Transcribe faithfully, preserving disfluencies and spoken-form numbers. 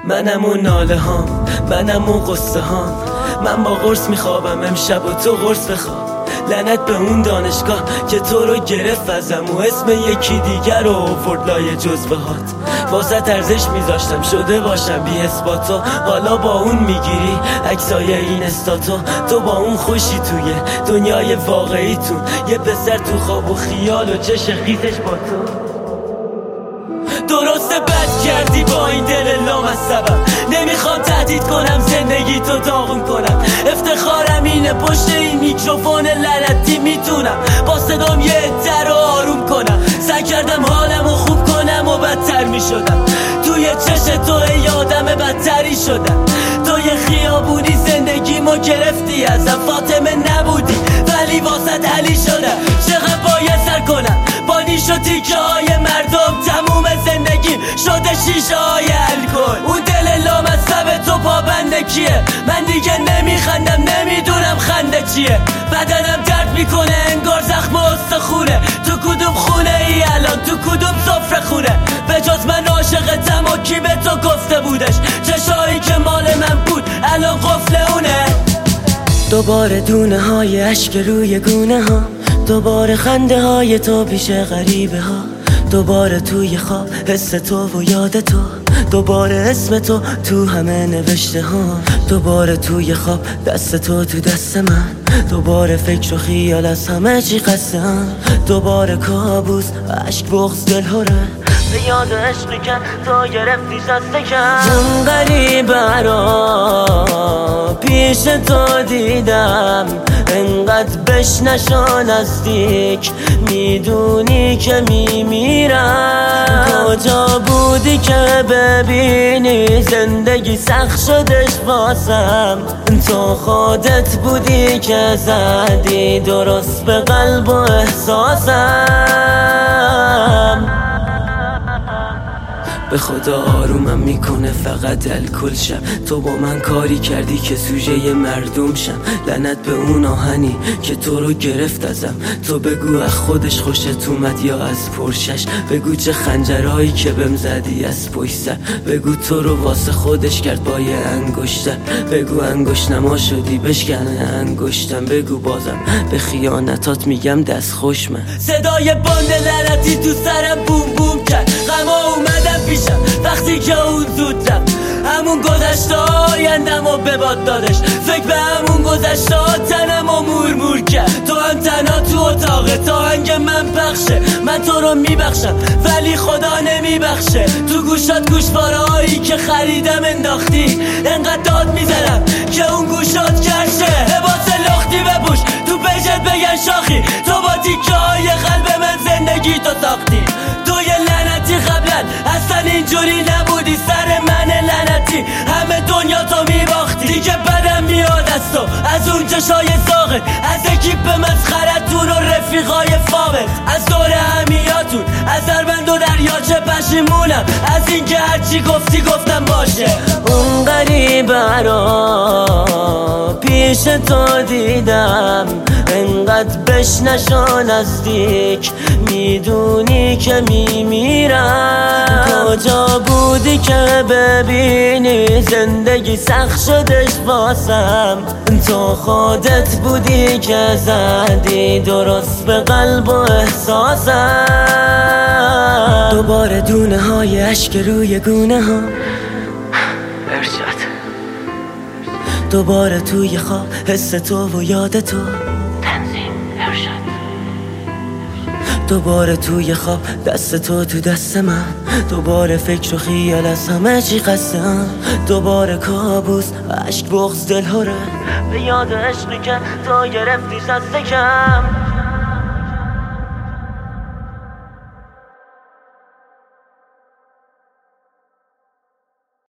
منم و ناله هام، منم و قصه هام. من با قرص میخوابم امشب و تو قرص بخواب. لعنت به اون دانشگاه که تو رو گرفت ازم و اسم یکی دیگر رو آورد لای جزوه هات. واسه ارزش میذاشتم شده باشم بی اثباتو، حالا با اون میگیری عکسای این استاتو. تو با اون خوشی توی دنیای واقعیتون، یه پسر تو خواب و خیال و چش خیسش با تو. درسته بد کردی با این دل لامصبم، نمیخوام تهدید کنم زندگی تو داغون کنم. افتخارم اینه پشت این میکروفون لعنتی میتونم با صدام یه عده رو آروم کنم. سعی کردم حالمو خوب کنم و بدتر میشدم. توی چش تو یادم بدتری شدم. تو یه خیابونی زندگیمو گرفتی ازم، فاطمه نبودی ولی واسط علی شدم. چقدر باید سر کنم با نیش و تیکه های مردم، تموم زندگیم شده شیشه های الکل. اون دل لامصب تو پابنده کیه؟ من دیگه نمیخندم نمیدونم خنده چیه. بدنم درد میکنه انگار زخم استخونه. تو کدوم خونه ای الان؟ تو کدوم سفره خونه؟ به جز من عاشقتم و کی به تو گفته بودش؟ چشایی که مال من بود الان قفل اونه. دوباره دونه های اشک روی گونه ها، دوباره خنده های تو پیش غریبه ها. دوباره توی خواب حس تو و یاد تو، دوباره اسم تو تو همه نوشته ها. دوباره توی خواب دست تو تو دست من، دوباره فکر و خیال از همه چی قسم. دوباره کابوس عشق بغض دل هره، به یاد عشقی که تو گرفتی دست کم. اون غریبه را پیش تو دیدم، انقدر بش نشو نزدیک، میدونی که میمیرم. کجا بودی که ببینی زندگی سخت شدش واسم؟ تو خودت بودی که زدی درست به قلب و احساسم. به خدا آرومم میکنه فقط الکل شم. تو با من کاری کردی که سوژه مردم شم. لعنت به اون آهنی که تو رو گرفت ازم. تو بگو از خودش خوشت اومد یا از پرشش؟ بگو چه خنجرهایی که بهم زدی از پشت سر. بگو تو رو واسه خودش کرد با یه انگشتر. بگو انگشت نما شدی بشکنه انگشتم. بگو بازم به خیانتات میگم دست خوش من. صدای باند لعنتی تو سرم بوم بوم کرد. غما اومدم پیشم وقتی که اون زود رفت. همون گذشته آیندم و به باد دادش. فکر به همون گذشته تنم و مور مور کرد. تو هم تنها تو اتاقه تا هنگ من پخشه. من تو رو میبخشم ولی خدا نمیبخشه. تو گوشات گوشوارهایی که خریدم انداختی. انقدر داد میزنم که اون گوشات کرشه. لباس لختی بپوش تو پیجت بگن شاخی. تو با تیکه های قلب من زندگی تو ساختی. تو یه لعنتی قبلا اصلا اینجوری نبودی. سر من لعنتی همه دنیا تو میباختی. دیگه بدم میاد از تو، از اون چشای ساقت، از اکیپ مسخرتون و رفیقای فامت، از دور همیاتون، از هربند و دریاچه پشیمونم از اینکه هرچی گفتی گفتم باشه. اون غریبه را پیش تو دیدم، انقدر بش نشو نزدیک، میدونی که میمیرم. کجا بودی که ببینی زندگی سخت شدش واسم؟ تو خودت بودی که زدی درست به قلب و احساسم. دوباره دونه های اشک روی گونه ها، ارشاد. دوباره توی خواب حس تو و یاد تو، تنظیم ارشاد. دوباره توی خواب دست تو تو دست من، دوباره فکر و خیال از همه چی قسم. دوباره کابوس عشق بغض دل هره، به یاد عشقی که تو گرفتی دست کم.